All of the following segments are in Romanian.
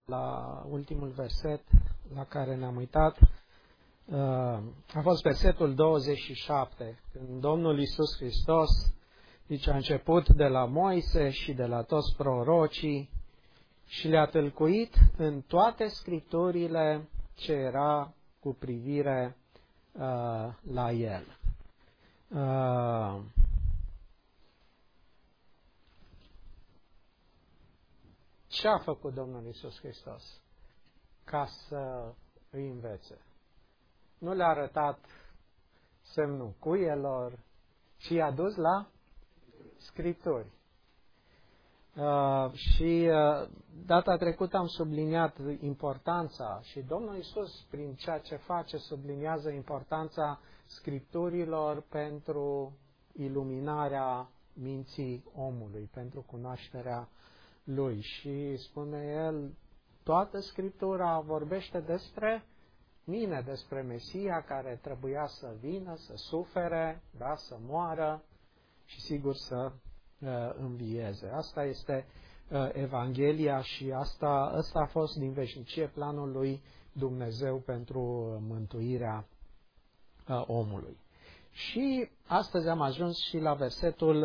La ultimul verset la care ne-am uitat a fost versetul 27, când Domnul Iisus Hristos zice, a început de la Moise și de la toți prorocii și le-a tâlcuit în toate scripturile ce era cu privire la El. Ce a făcut Domnul Iisus Hristos ca să îi învețe? Nu le-a arătat semnul cuielor, ci i-a dus la Scripturi. Data trecută am subliniat importanța și Domnul Iisus, prin ceea ce face, subliniază importanța Scripturilor pentru iluminarea minții omului, pentru cunoașterea Lui. Și spune El, toată Scriptura vorbește despre mine, despre Mesia care trebuia să vină, să sufere, da, să moară și sigur să învieze. Asta este Evanghelia și asta a fost din veșnicie planul lui Dumnezeu pentru mântuirea omului. Și astăzi am ajuns și la versetul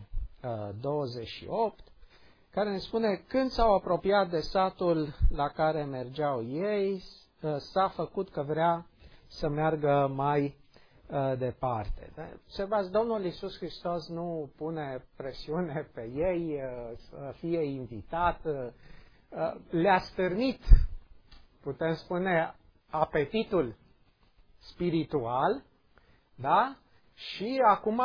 28, care ne spune, când s-au apropiat de satul la care mergeau ei, s-a făcut că vrea să meargă mai departe. Observați, Domnul Iisus Hristos nu pune presiune pe ei să fie invitat, le-a stârnit, putem spune, apetitul spiritual, da? Și acum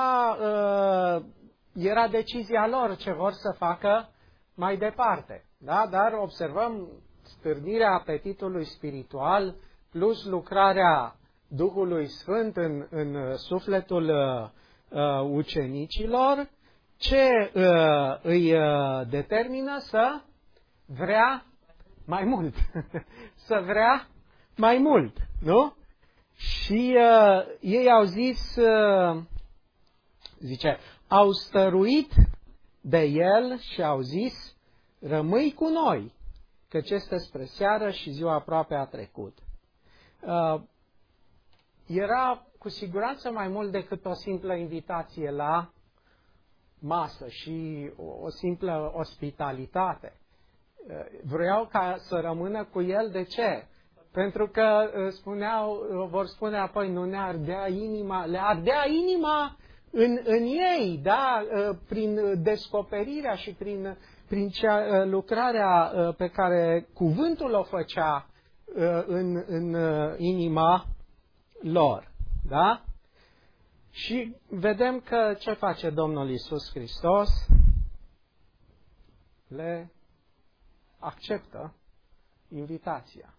era decizia lor ce vor să facă mai departe. Da? Dar observăm stârnirea apetitului spiritual plus lucrarea Duhului Sfânt în sufletul ucenicilor, ce îi determină să vrea mai mult. Să vrea mai mult, nu? Și ei au zis, zice, au stăruit de El și au zis, rămâi cu noi, căci este spre seară și ziua aproape a trecut. Era cu siguranță mai mult decât o simplă invitație la masă și o simplă ospitalitate. Vreau ca să rămână cu El. De ce? Pentru că vor spune apoi, nu ne ardea inima, le ardea inima în ei, da? Prin descoperirea și prin lucrarea pe care cuvântul o făcea în inima lor. Da? Și vedem că ce face Domnul Iisus Hristos? Le acceptă invitația.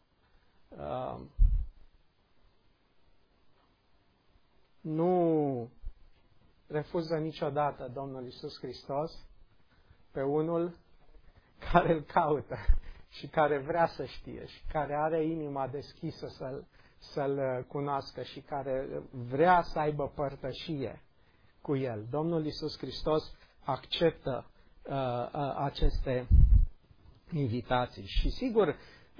Nu refuză niciodată Domnul Iisus Hristos pe unul care îl caută și care vrea să știe și care are inima deschisă să-L cunoască și care vrea să aibă părtășie cu El. Domnul Iisus Hristos acceptă aceste invitații. Și sigur,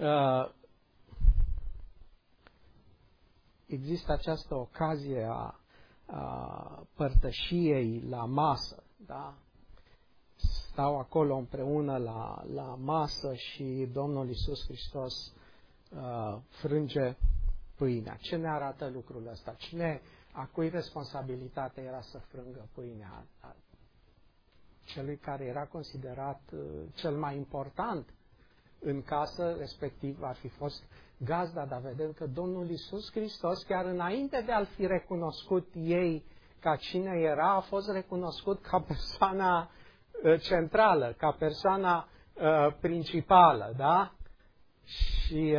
există această ocazie a părtășiei la masă. Da? Stau acolo împreună la masă și Domnul Iisus Hristos frânge pâinea. Ce ne arată lucrul ăsta? A cui responsabilitatea era să frângă pâinea? Celui care era considerat cel mai important în casă, respectiv ar fi fost gazda, dar vedem că Domnul Iisus Hristos, chiar înainte de a-L fi recunoscut ei ca cine era, a fost recunoscut ca persoana centrală, ca persoana principală, da? Și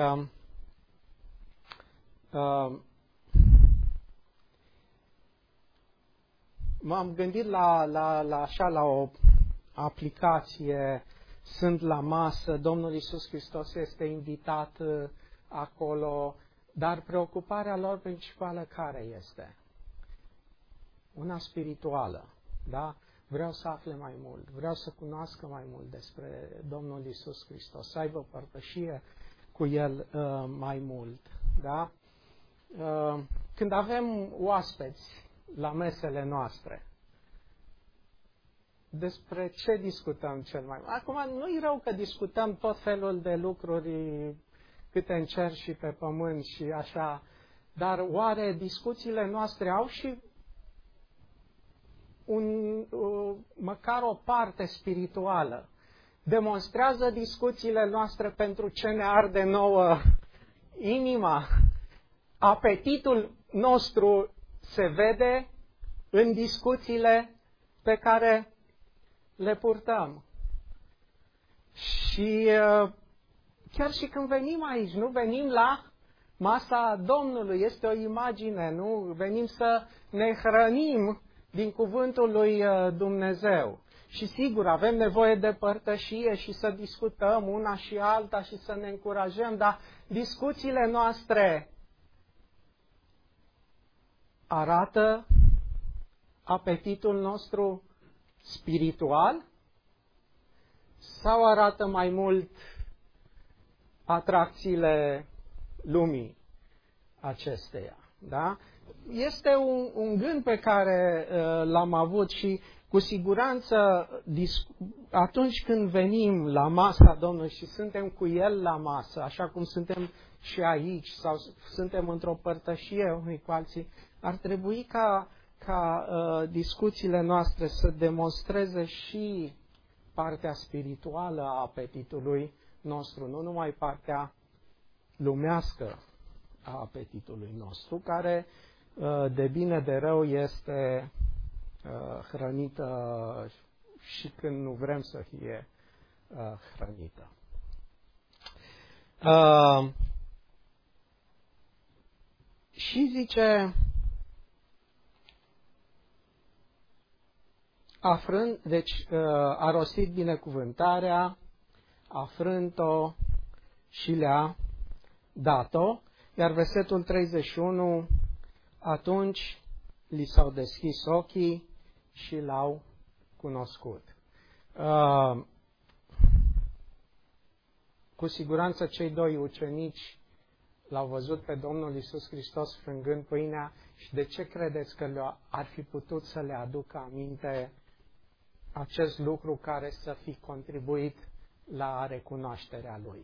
m-am gândit la o aplicație, sunt la masă, Domnul Iisus Hristos este invitat acolo, dar preocuparea lor principală care este? Una spirituală, da? vreau să afle mai mult, vreau să cunoască mai mult despre Domnul Iisus Hristos, să aibă părtășie cu El mai mult. Da? Când avem oaspeți la mesele noastre, despre ce discutăm cel mai mult? Acum, nu-i rău că discutăm tot felul de lucruri, câte în cer și pe pământ și așa, dar oare discuțiile noastre au și măcar o parte spirituală? Demonstrează discuțiile noastre pentru ce ne arde nouă inima? Apetitul nostru se vede în discuțiile pe care le purtăm. Și chiar și când venim aici, nu venim la masa Domnului, este o imagine, nu? Venim să ne hrănim din cuvântul lui Dumnezeu. Și sigur, avem nevoie de părtășie și să discutăm una și alta și să ne încurajăm, dar discuțiile noastre arată apetitul nostru spiritual sau arată mai mult atracțiile lumii acesteia? Da? Este un gând pe care l-am avut și cu siguranță atunci când venim la masa Domnului și suntem cu El la masă, așa cum suntem și aici sau suntem într-o părtășie unii cu alții, ar trebui ca discuțiile noastre să demonstreze și partea spirituală a apetitului nostru, nu numai partea lumească a apetitului nostru, care de bine de rău este hrănită și când nu vrem să fie hrănită. Și zice, deci a rostit binecuvântarea, a frânt-o și le-a dat-o, iar versetul 31, atunci li s-au deschis ochii și l-au cunoscut. Cu siguranță cei doi ucenici l-au văzut pe Domnul Iisus Hristos frângând pâinea și de ce credeți că ar fi putut să le aducă aminte acest lucru care să fi contribuit la recunoașterea Lui?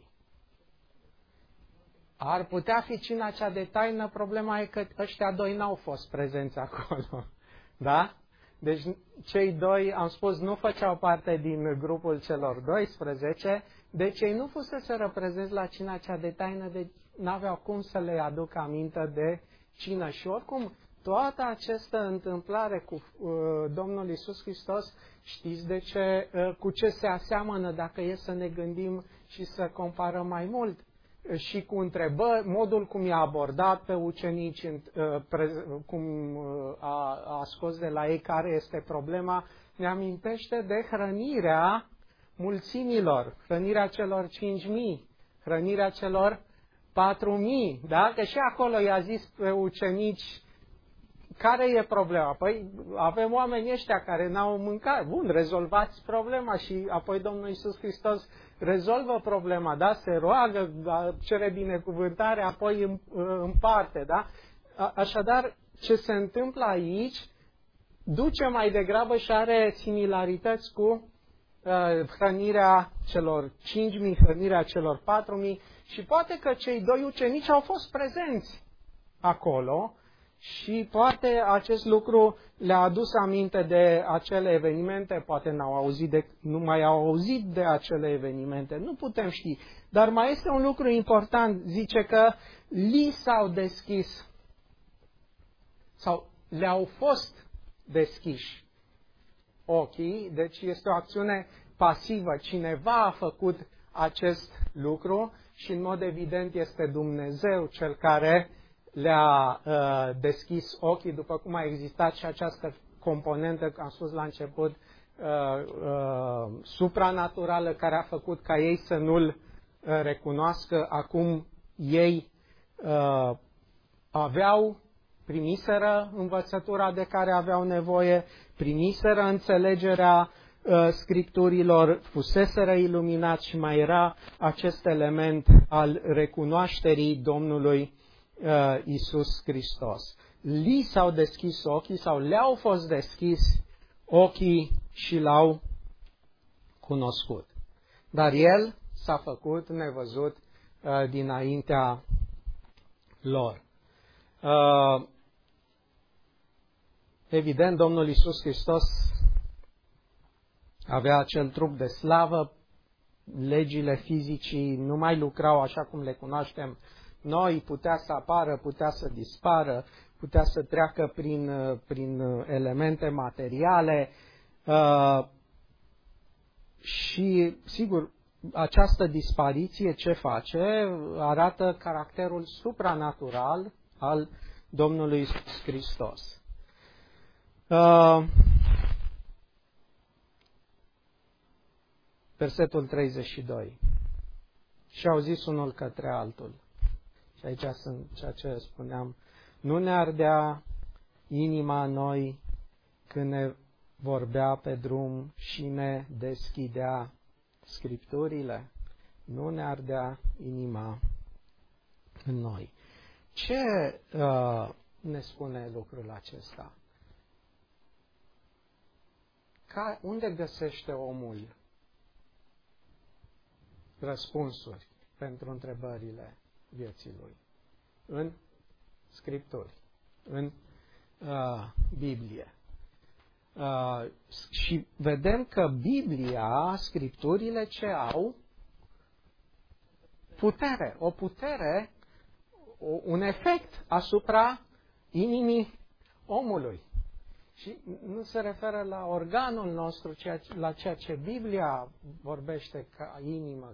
Ar putea fi cina cea de taină, problema e că ăștia doi n-au fost prezenți acolo. Da? Deci cei doi, am spus, nu făceau parte din grupul celor 12, deci ei nu fusese prezenți la cina cea de taină, deci n-aveau cum să le aducă aminte de cină. Și oricum, toată această întâmplare cu Domnul Iisus Hristos, știți de ce, cu ce se aseamănă dacă e să ne gândim și să comparăm mai mult? Și cu întrebări, modul cum i-a abordat pe ucenici, cum a scos de la ei care este problema, ne amintește de hrănirea mulțimilor, hrănirea celor 5.000, hrănirea celor 4.000, da? Că și acolo i-a zis pe ucenici, care e problema? Păi avem oamenii ăștia care n-au mâncat. Bun, rezolvați problema și apoi Domnul Iisus Hristos rezolvă problema, da? Se roagă, cere binecuvântare, apoi împarte, da? Așadar, ce se întâmplă aici duce mai degrabă și are similarități cu hrănirea celor 5.000, hrănirea celor 4.000 și poate că cei doi ucenici au fost prezenți acolo și poate acest lucru le-a adus aminte de acele evenimente, poate nu mai au auzit de acele evenimente, nu putem ști. Dar mai este un lucru important, zice că li s-au deschis sau le-au fost deschiși ochii, deci este o acțiune pasivă. Cineva a făcut acest lucru și în mod evident este Dumnezeu cel care le-a deschis ochii, după cum a existat și această componentă, am spus la început, supranaturală, care a făcut ca ei să nu-L recunoască. Acum ei aveau primiseră învățătura de care aveau nevoie, primiseră înțelegerea Scripturilor, fuseseră iluminați și mai era acest element al recunoașterii Domnului Iisus Hristos. Li s-au deschis ochii sau le-au fost deschis ochii și l-au cunoscut. Dar El s-a făcut nevăzut dinaintea lor. Evident, Domnul Iisus Hristos avea acel trup de slavă, legile fizicii nu mai lucrau așa cum le cunoaștem noi, putea să apară, putea să dispară, putea să treacă prin elemente materiale și, sigur, această dispariție ce face? Arată caracterul supranatural al Domnului Iisus Hristos. Versetul 32. Și au zis unul către altul. Și aici sunt ceea ce spuneam. Nu ne ardea inima noi când ne vorbea pe drum și ne deschidea Scripturile? Nu ne ardea inima în noi. Ce ne spune lucrul acesta? Unde găsește omul răspunsuri pentru întrebările vieții lui? În Scripturi, în Biblie. Și vedem că Biblia, Scripturile ce au? Putere. O putere, un efect asupra inimii omului. Și nu se referă la organul nostru, la ceea ce Biblia vorbește ca inimă,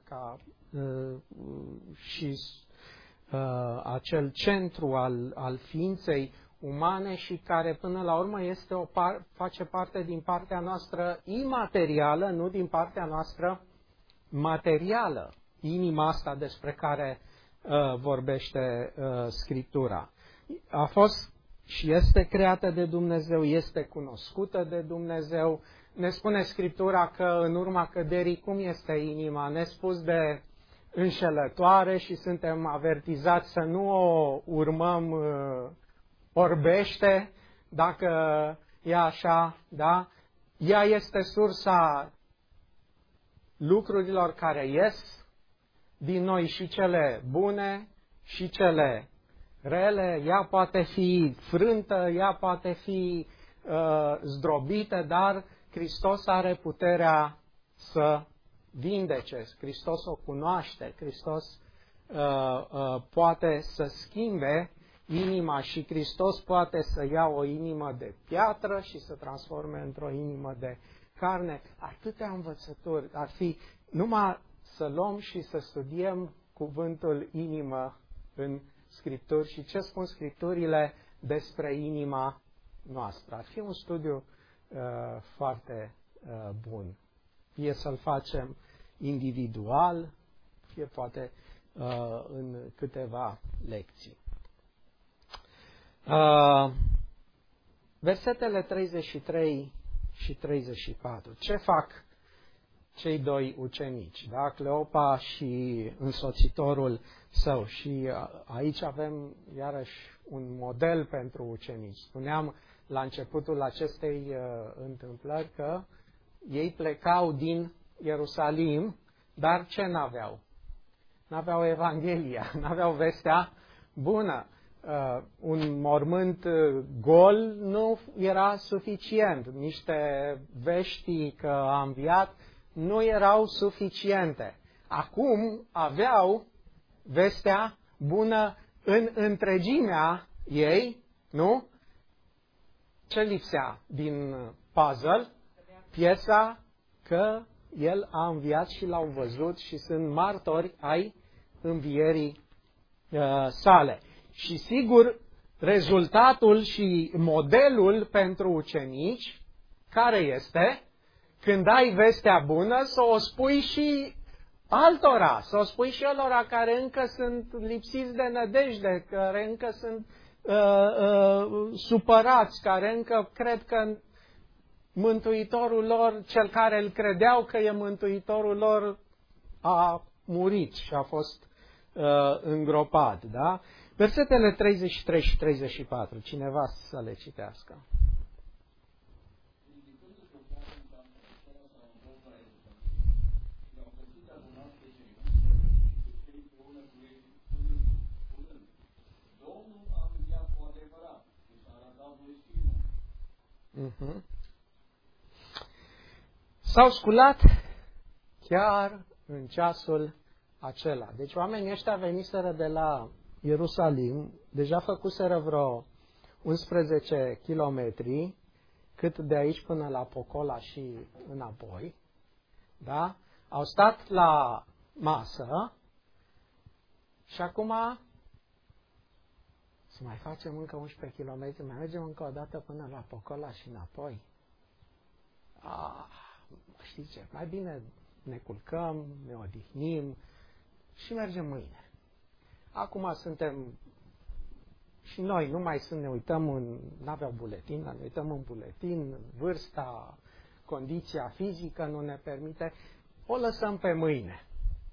și acel centru al ființei umane și care până la urmă face parte din partea noastră imaterială, nu din partea noastră materială. Inima asta despre care vorbește Scriptura. A fost și este creată de Dumnezeu, este cunoscută de Dumnezeu. Ne spune Scriptura că în urma căderii cum este inima, nespus de înșelătoare și suntem avertizați să nu o urmăm orbește, dacă e așa, da? Ea este sursa lucrurilor care ies din noi, și cele bune și cele rele. Ea poate fi frântă, ea poate fi zdrobită, dar Hristos are puterea să vindece. Hristos o cunoaște, Hristos poate să schimbe inima și Hristos poate să ia o inimă de piatră și să transforme într-o inimă de carne. Atâtea învățături ar fi numai să luăm și să studiem cuvântul inimă în Scripturi și ce spun Scripturile despre inima noastră. Ar fi un studiu foarte bun. Fie să-l facem individual, fie poate în câteva lecții. Versetele 33 și 34. Ce fac cei doi ucenici, da? Cleopa și însoțitorul său? Și aici avem iarăși un model pentru ucenici. Spuneam la începutul acestei întâmplări că ei plecau din Ierusalim, dar ce n-aveau? N-aveau Evanghelia, n-aveau vestea bună. Un mormânt gol nu era suficient. Niște vești că a înviat nu erau suficiente. Acum aveau vestea bună în întregimea ei, nu? Ce lipsea din puzzle? Piesa că El a înviat și l-au văzut și sunt martori ai învierii sale. Și sigur, rezultatul și modelul pentru ucenici, care este? Când ai vestea bună, să o spui și altora, să o spui și alora care încă sunt lipsiți de nădejde, care încă sunt supărați, care încă cred că Mântuitorul lor, cel care îl credeau că e Mântuitorul lor, a murit și a fost îngropat. Da? Versetele 33 și 34. Cineva să le citească. S-au sculat chiar în ceasul acela. Deci oamenii ăștia veniseră de la Ierusalim, deja făcuseră vreo 11 kilometri, cât de aici până la Pocola și înapoi. Da? Au stat la masă și acum să mai facem încă 11 km, mai mergem încă o dată până la Pocola și înapoi. Știți ce? Mai bine ne culcăm, ne odihnim și mergem mâine. Acum suntem și noi, nu mai ne uităm n-aveau buletin, ne uităm în buletin, vârsta, condiția fizică nu ne permite, o lăsăm pe mâine.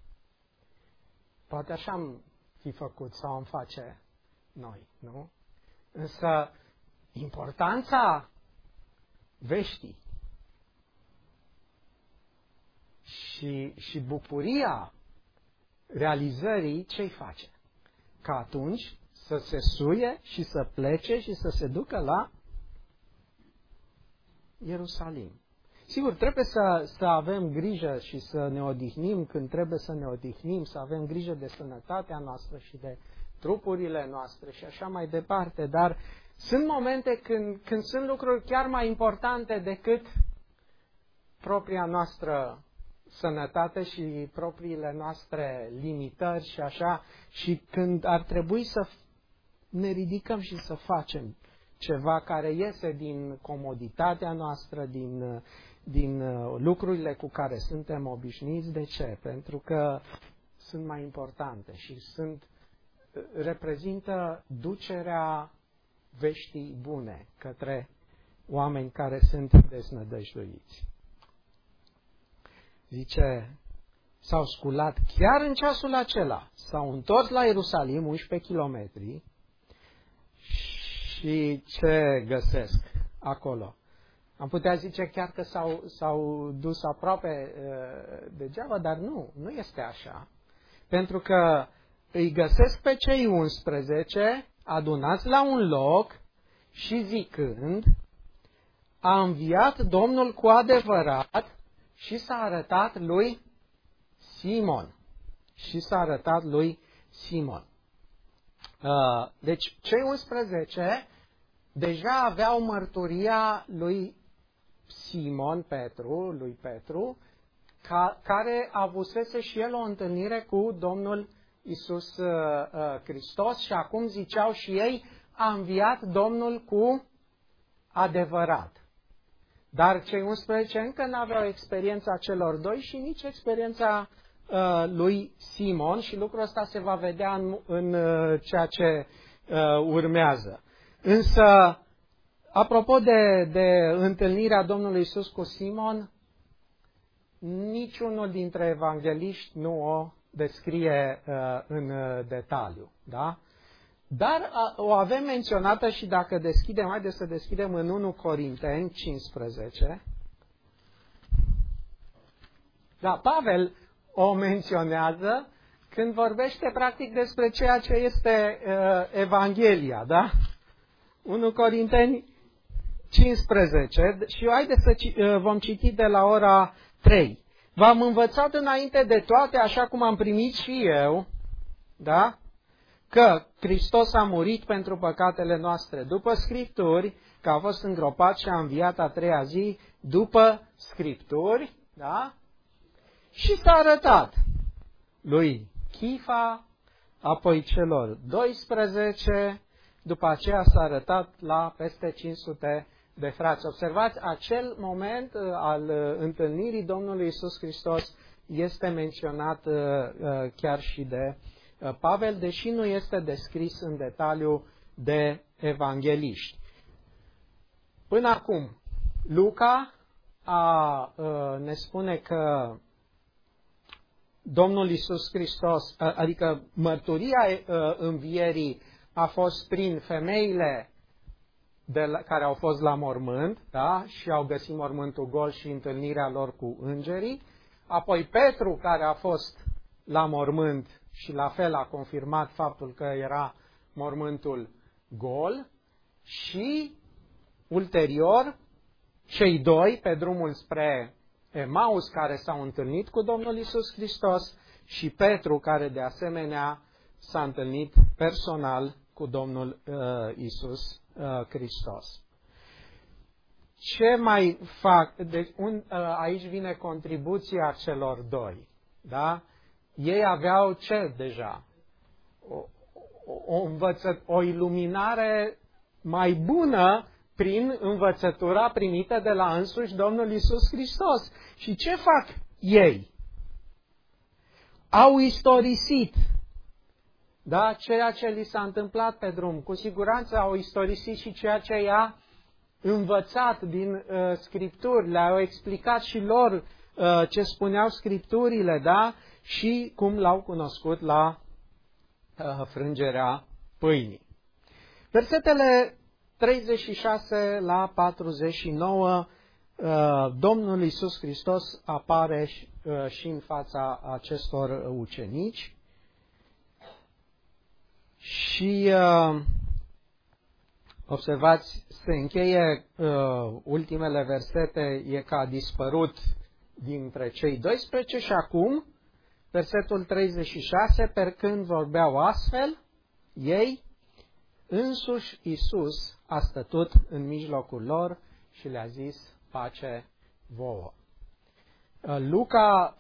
Poate așa am fi făcut sau am face noi, nu? Însă importanța veștii și bucuria realizării, ce-i face? Ca atunci să se suie și să plece și să se ducă la Ierusalim. Sigur, trebuie să avem grijă și să ne odihnim când trebuie să ne odihnim, să avem grijă de sănătatea noastră și de trupurile noastre și așa mai departe, dar sunt momente când sunt lucruri chiar mai importante decât propria noastră sănătate și propriile noastre limitări și așa, și când ar trebui să ne ridicăm și să facem ceva care iese din comoditatea noastră, din lucrurile cu care suntem obișnuiți. De ce? Pentru că sunt mai importante și reprezintă ducerea veștii bune către oameni care sunt deznădăjduiți. Zice, s-au sculat chiar în ceasul acela, s-au întors la Ierusalim, 11 kilometri, și ce găsesc acolo? Am putea zice chiar că s-au dus aproape degeaba, dar nu este așa. Pentru că îi găsesc pe cei 11 adunați la un loc și zicând, a înviat Domnul cu adevărat și s-a arătat lui Simon. Deci cei 11 deja aveau mărturia lui Simon lui Petru, care avusese și el o întâlnire cu Domnul Iisus Hristos și acum ziceau și ei, a înviat Domnul cu adevărat. Dar cei 11 încă nu aveau experiența celor doi și nici experiența lui Simon și lucrul ăsta se va vedea în ceea ce urmează. Însă, apropo de întâlnirea Domnului Iisus cu Simon, niciunul dintre evangeliști nu o descrie în detaliu. Da? Dar o avem menționată și dacă deschidem, haideți să deschidem în 1 Corinteni 15. Da, Pavel o menționează când vorbește practic despre ceea ce este Evanghelia, da? 1 Corinteni 15 și haideți să vom citi de la ora 3. V-am învățat înainte de toate, așa cum am primit și eu, da? Că Hristos a murit pentru păcatele noastre după Scripturi, că a fost îngropat și a înviat a treia zi după Scripturi, da? Și s-a arătat lui Chifa, apoi celor 12, după aceea s-a arătat la peste 500 de frați. Observați, acel moment al întâlnirii Domnului Iisus Hristos este menționat chiar și de Pavel, deși nu este descris în detaliu de evangeliști. Până acum, Luca ne spune că Domnul Iisus Hristos, adică mărturia învierii a fost prin femeile care au fost la mormânt, da? Și au găsit mormântul gol și întâlnirea lor cu îngerii, apoi Petru care a fost la mormânt și la fel a confirmat faptul că era mormântul gol și ulterior cei doi pe drumul spre Emaus care s-au întâlnit cu Domnul Iisus Hristos și Petru care de asemenea s-a întâlnit personal cu Domnul Iisus Hristos. Ce mai fac? Deci, aici vine contribuția celor doi. Da? Ei aveau ce deja? O iluminare mai bună prin învățătura primită de la însuși Domnul Iisus Hristos. Și ce fac ei? Au istorisit, da, ceea ce li s-a întâmplat pe drum. Cu siguranță au istorisit și ceea ce i-a învățat din Scripturi. Le-au explicat și lor ce spuneau Scripturile, da? Și cum l-au cunoscut la frângerea pâinii. Versetele 36 la 49, Domnul Iisus Hristos apare și în fața acestor ucenici și observați, se încheie ultimele versete, e că a dispărut dintre cei 12 și acum, versetul 36, per când vorbeau astfel, ei, însuși Iisus a stătut în mijlocul lor și le-a zis, pace vouă. Luca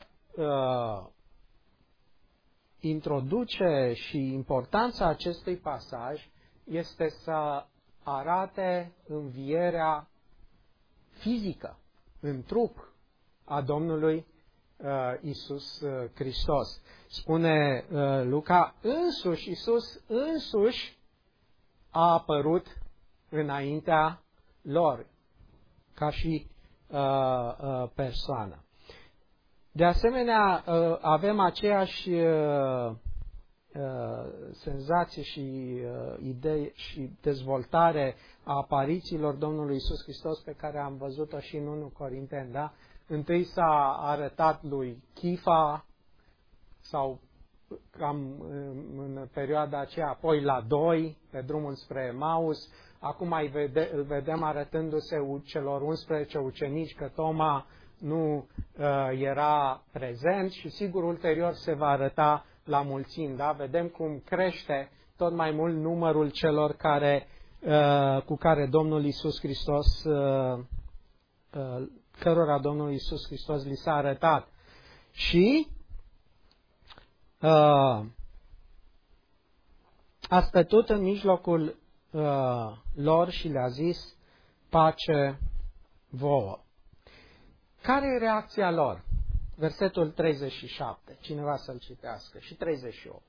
introduce și importanța acestui pasaj este să arate învierea fizică, în trup, a Domnului Iisus Hristos. Spune Luca, însuși Iisus însuși a apărut înaintea lor, ca și persoană. De asemenea, avem aceeași senzație și idei și dezvoltare a aparițiilor Domnului Iisus Hristos pe care am văzut-o și în 1 Corinteni, da? Întâi s-a arătat lui Chifa sau cam în perioada aceea, apoi la 2, pe drumul spre Emaus. Acum îl vedem arătându-se celor 11 ucenici, că Toma nu era prezent și sigur ulterior se va arăta la mulțimi. Da? Vedem cum crește tot mai mult numărul celor cu care Domnul Iisus Hristos, cărora Domnul Iisus Hristos li s-a arătat. Și a stătut în mijlocul lor și le-a zis, pace vouă. Care e reacția lor? Versetul 37. Cineva să-l citească. Și 38.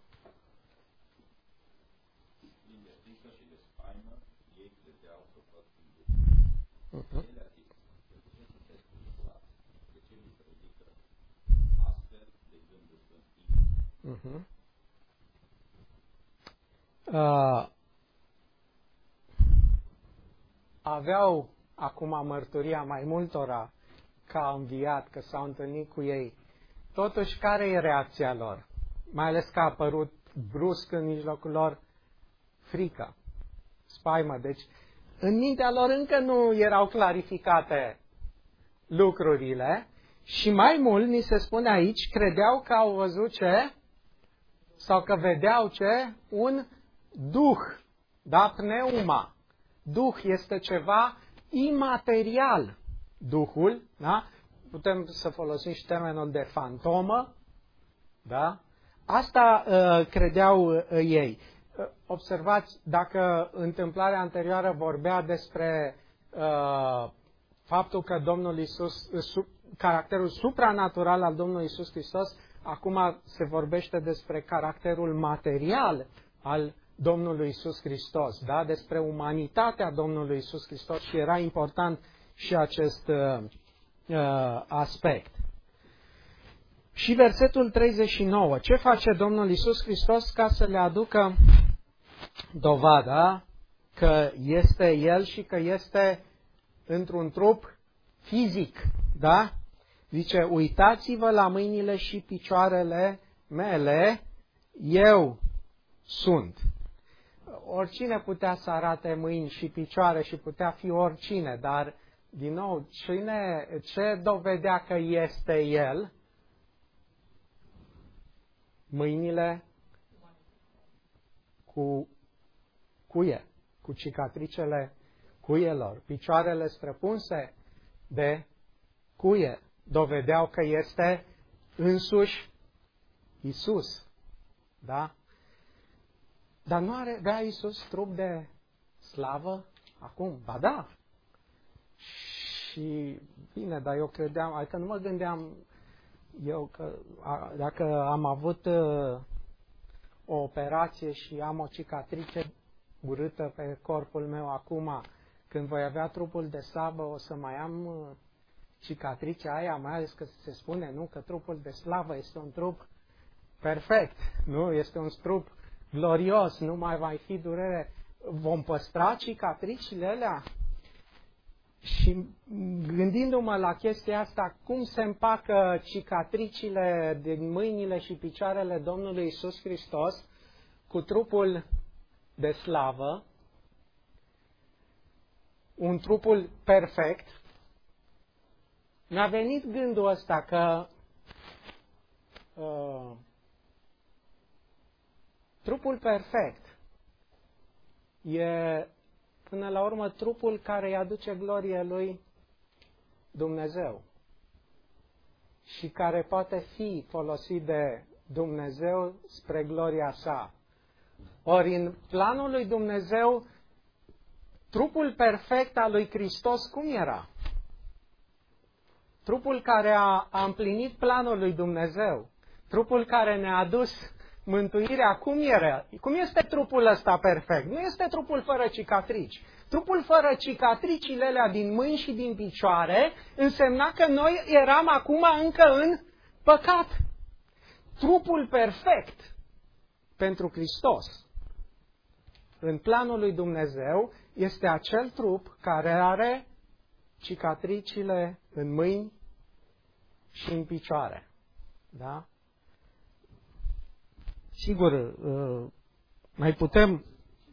Aveau acum mărturia mai multora că a înviat, că s-au întâlnit cu ei. Totuși, care e reacția lor? Mai ales că a apărut brusc în mijlocul lor frică, spaimă. Deci, în mintea lor încă nu erau clarificate lucrurile și mai mult, ni se spune aici, credeau că au văzut ce? Sau că vedeau ce? Un duh, da? Pneuma. Duh este ceva imaterial. Duhul, da? Putem să folosim și termenul de fantomă, da? Asta credeau ei. Observați, dacă întâmplarea anterioară vorbea despre faptul că Domnul Iisus, caracterul supranatural al Domnului Iisus Hristos, acum se vorbește despre caracterul material al Domnului Iisus Hristos, da? Despre umanitatea Domnului Iisus Hristos și era important și acest aspect. Și versetul 39. Ce face Domnul Iisus Hristos ca să le aducă dovada că este El și că este într-un trup fizic, da? Zice, uitați-vă la mâinile și picioarele mele, eu sunt. Oricine putea să arate mâini și picioare și putea fi oricine, dar, din nou, ce dovedea că este El? Mâinile cu cuie, cu cicatricele cuielor, picioarele străpunse de cuie, dovedeau că este însuși Iisus. Da? Dar nu avea Iisus trup de slavă acum? Ba da. Și bine, dar eu credeam, adică nu mă gândeam eu că dacă am avut o operație și am o cicatrice urâtă pe corpul meu acum, când voi avea trupul de slavă, o să mai am cicatricea aia, mai ales că se spune, nu, că trupul de slavă este un trup perfect, nu? Este un trup glorios, nu mai va fi durere. Vom păstra cicatricile alea? Și gândindu-mă la chestia asta, cum se împacă cicatricile din mâinile și picioarele Domnului Iisus Hristos cu trupul de slavă, un trupul perfect, mi-a venit gândul ăsta că trupul perfect e până la urmă trupul care îi aduce glorie lui Dumnezeu și care poate fi folosit de Dumnezeu spre gloria sa. Ori în planul lui Dumnezeu, trupul perfect al lui Hristos cum era? Trupul care a împlinit planul lui Dumnezeu, trupul care ne-a adus mântuirea, cum era? Cum este trupul ăsta perfect? Nu este trupul fără cicatrici. Trupul fără cicatricile alea din mâini și din picioare însemna că noi eram acum încă în păcat. Trupul perfect pentru Hristos în planul lui Dumnezeu este acel trup care are cicatricile în mâini și în picioare. Da? Sigur, mai putem.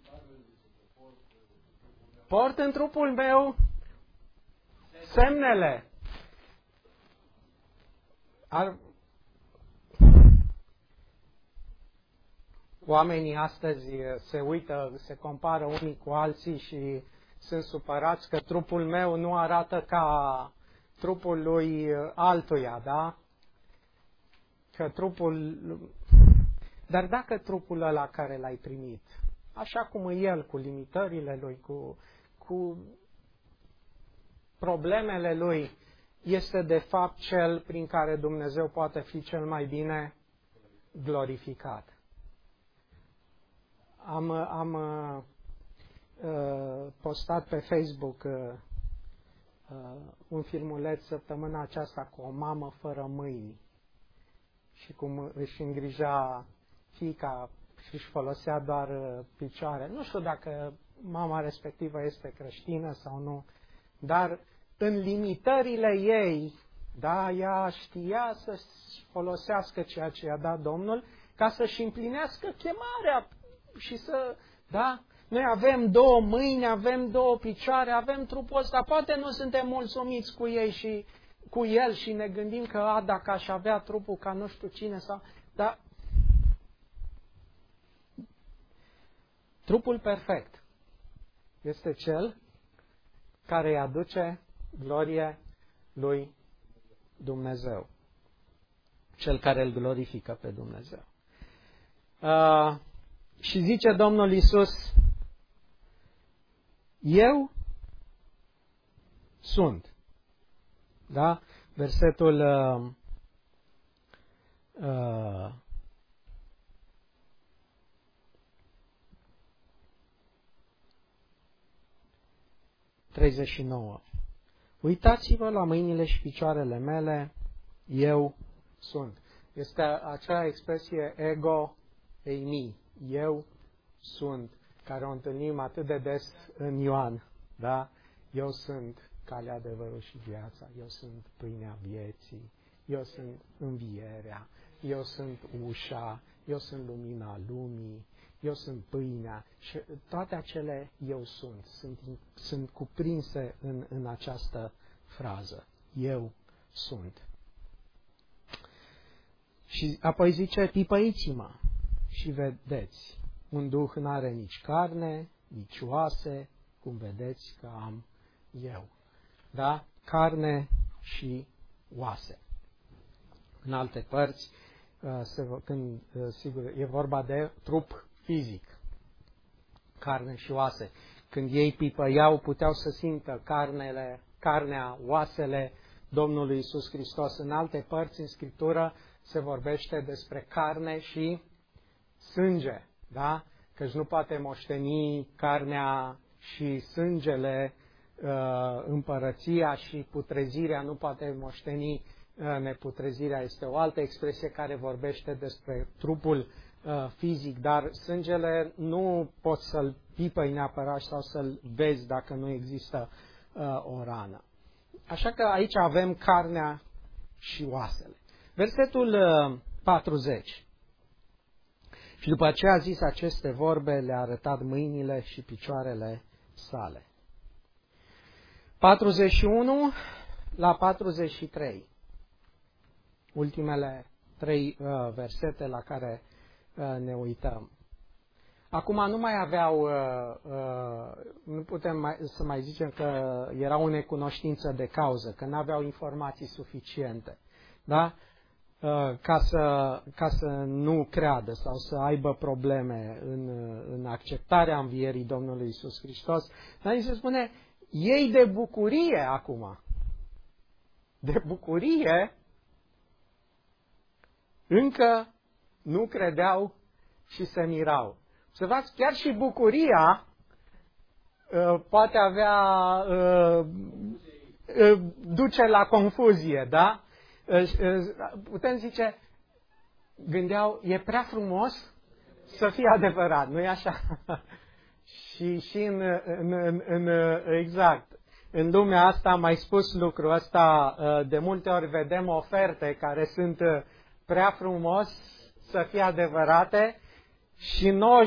Port în trupul meu semnele. Oamenii astăzi se uită, se compară unii cu alții și sunt supărați că trupul meu nu arată ca trupul lui altuia, da? Că trupul... Dar dacă trupul ăla care l-ai primit, așa cum e el, cu limitările lui, cu problemele lui, este de fapt cel prin care Dumnezeu poate fi cel mai bine glorificat. Am postat pe Facebook un filmuleț săptămâna aceasta cu o mamă fără mâini și cum își îngrija fiica și își folosea doar picioare. Nu știu dacă mama respectivă este creștină sau nu, dar în limitările ei, da, ea știa să folosească ceea ce i-a dat Domnul ca să-și împlinească chemarea și să, da, noi avem două mâini, avem două picioare, avem trupul ăsta, poate nu suntem mulțumiți cu ei și cu el și ne gândim că, dacă aș avea trupul ca nu știu cine sau, dar trupul perfect este cel care îi aduce glorie lui Dumnezeu. Cel care îl glorifică pe Dumnezeu. Și zice Domnul Iisus, eu sunt. Da? Versetul 40. 39. Uitați-vă la mâinile și picioarele mele, eu sunt. Este acea expresie ego eimi, eu sunt, care o întâlnim atât de des în Ioan, da? Eu sunt calea, adevărul și viața, eu sunt pâinea vieții, eu sunt învierea, eu sunt ușa, eu sunt lumina lumii, eu sunt pâinea și toate acele eu sunt cuprinse în această frază. Eu sunt. Și apoi zice, pipăiți-mă și vedeți, un duh n-are nici carne, nici oase, cum vedeți că am eu. Da? Carne și oase. În alte părți, sigur, e vorba de trup fizic, carne și oase. Când ei pipăiau, puteau să simtă carnea, oasele Domnului Iisus Hristos. În alte părți, în Scriptură, se vorbește despre carne și sânge, da? Căci nu poate moșteni carnea și sângele, împărăția și putrezirea nu poate moșteni neputrezirea. Este o altă expresie care vorbește despre trupul fizic, dar sângele nu poți să-l pipăi neapărat sau să-l vezi dacă nu există o rană. Așa că aici avem carnea și oasele. Versetul 40. Și după ce a zis aceste vorbe, le-a arătat mâinile și picioarele sale. 41 la 43. Ultimele 3 versete la care ne uităm. Acum nu mai aveau, nu putem să mai zicem că erau în necunoștință de cauză, că nu aveau informații suficiente, da? Ca să nu creadă sau să aibă probleme în acceptarea învierii Domnului Iisus Hristos. Dar se spune, ei de bucurie acum, de bucurie, încă nu credeau și se mirau. Să vedeți, chiar și bucuria poate avea, duce la confuzie, da? Putem zice, gândeau, e prea frumos să fie adevărat, nu-i așa? și exact, în lumea asta am mai spus lucrul ăsta, de multe ori vedem oferte care sunt prea frumos să fie adevărate și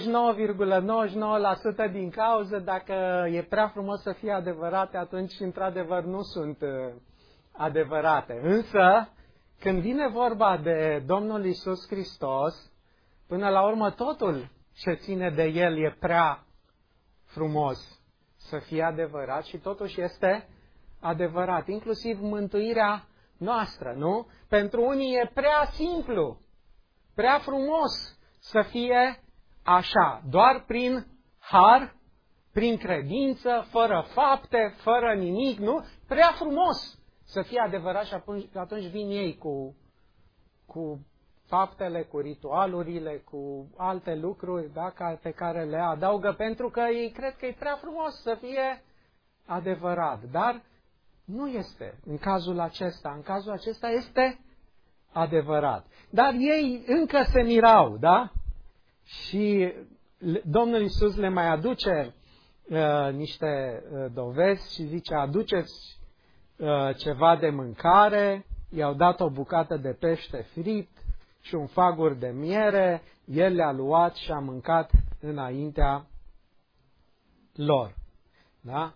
99,99% din cauză, dacă e prea frumos să fie adevărate, atunci într-adevăr nu sunt adevărate. Însă, când vine vorba de Domnul Iisus Hristos, până la urmă totul ce ține de El e prea frumos să fie adevărat și totuși este adevărat. Inclusiv mântuirea noastră, nu? Pentru unii e prea simplu, prea frumos să fie așa, doar prin har, prin credință, fără fapte, fără nimic, nu? Prea frumos să fie adevărat și atunci vin ei cu faptele, cu ritualurile, cu alte lucruri, da, pe care le adaugă, pentru că ei cred că e prea frumos să fie adevărat. Dar nu este în cazul acesta. În cazul acesta este adevărat. Dar ei încă se mirau, da? Și Domnul Iisus le mai aduce niște dovezi și zice, aduceți ceva de mâncare, i-au dat o bucată de pește fript și un fagur de miere, el le-a luat și a mâncat înaintea lor. Da?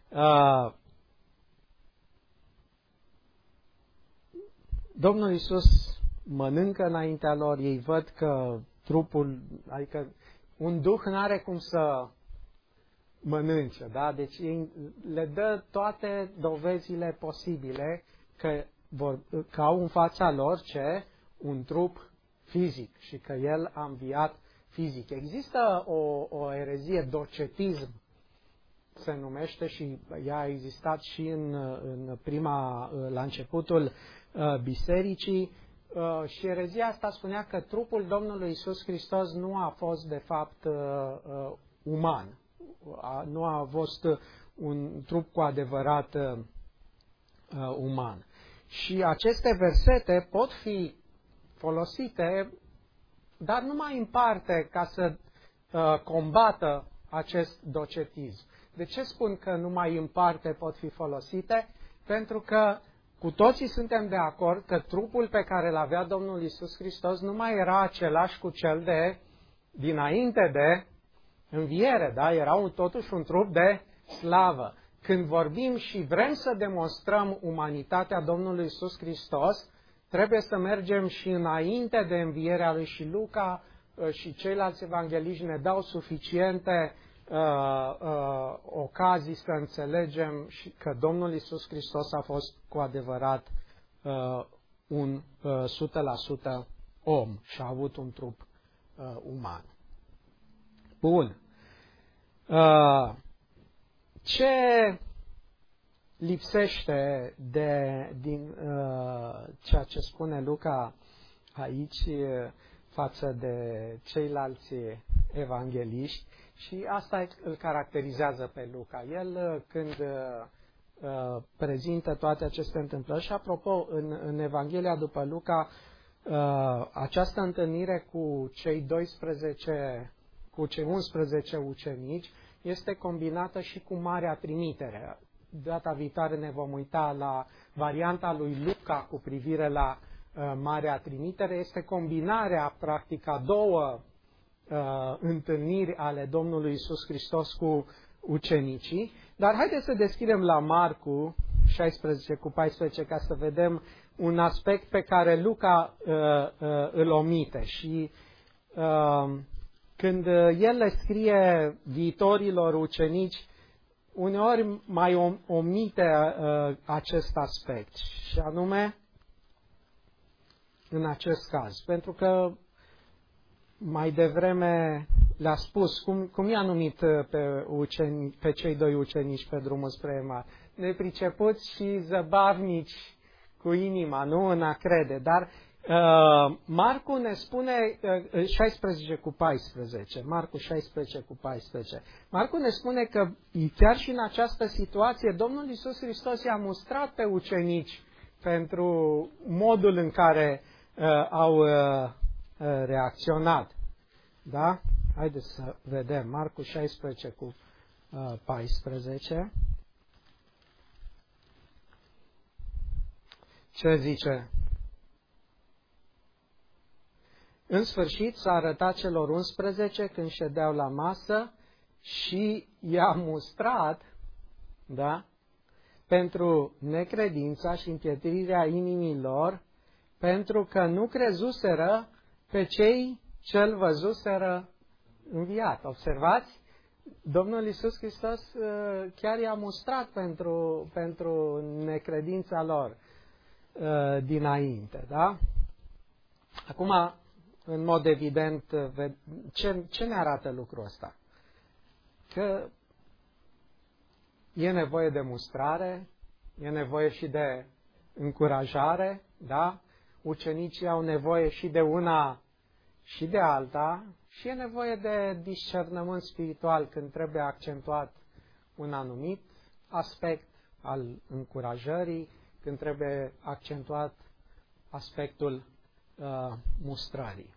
Domnul Iisus mănâncă înaintea lor, ei văd că trupul, adică un duh n-are cum să mănânce, da? Deci le dă toate dovezile posibile că au în fața lor un trup fizic și că El a înviat fizic. Există o erezie, docetism se numește și ea a existat și la începutul bisericii și erezia asta spunea că trupul Domnului Iisus Hristos nu a fost de fapt uman. Nu a fost un trup cu adevărat uman. Și aceste versete pot fi folosite, dar numai în parte, ca să combată acest docetism. De ce spun că numai în parte pot fi folosite? Pentru că cu toții suntem de acord că trupul pe care îl avea Domnul Iisus Hristos nu mai era același cu cel de dinainte de înviere, da? Era totuși un trup de slavă. Când vorbim și vrem să demonstrăm umanitatea Domnului Iisus Hristos, trebuie să mergem și înainte de învierea Lui, și Luca și ceilalți evangeliști ne dau suficiente ocazii să înțelegem că Domnul Iisus Hristos a fost cu adevărat un 100% om și a avut un trup uman. Bun. Ce lipsește din ceea ce spune Luca aici față de ceilalți evangeliști? Și asta îl caracterizează pe Luca. El, când prezintă toate aceste întâmplări, și apropo, în Evanghelia după Luca, această întâlnire cu cei 11 ucenici este combinată și cu Marea Trimitere. Data viitoare ne vom uita la varianta lui Luca cu privire la Marea Trimitere. Este combinarea, practic, a două întâlniri ale Domnului Iisus Hristos cu ucenicii. Dar haideți să deschidem la Marcu 16:14 ca să vedem un aspect pe care Luca îl omite. Și când el le scrie viitorilor ucenici, uneori mai omite acest aspect, și anume în acest caz. Pentru că mai devreme le-a spus, cum i-a numit pe cei doi ucenici pe drumul spre Emar? Nepricepuți și zăbavnici cu inima, nu în a crede. Dar Marcu ne spune 16:14. Marcu 16:14. Marcu ne spune că chiar și în această situație Domnul Iisus Hristos i-a mustrat pe ucenici pentru modul în care au reacționat. Da? Haideți să vedem. Marcu 16:14. Ce zice? În sfârșit s-a arătat celor 11 când ședeau la masă și i-a mustrat, da, pentru necredința și împietrirea inimilor, pentru că nu crezuseră pe cei ce-L văzuseră înviat. Observați? Domnul Iisus Hristos chiar i-a mustrat pentru necredința lor dinainte, da? Acum, în mod evident, ce ne arată lucrul ăsta? Că e nevoie de mustrare, e nevoie și de încurajare, da? Ucenicii au nevoie și de una și de alta și e nevoie de discernământ spiritual când trebuie accentuat un anumit aspect al încurajării, când trebuie accentuat aspectul mustrării.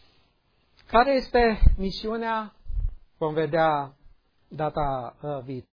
Care este misiunea? Vom vedea data viitoare.